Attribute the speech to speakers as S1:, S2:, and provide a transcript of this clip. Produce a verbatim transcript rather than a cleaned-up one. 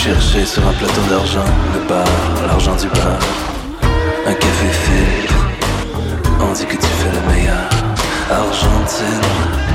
S1: chercher sur un plateau d'argent le bar, l'argent du bar. Un café filtre, on dit que tu fais le meilleur. Argentine,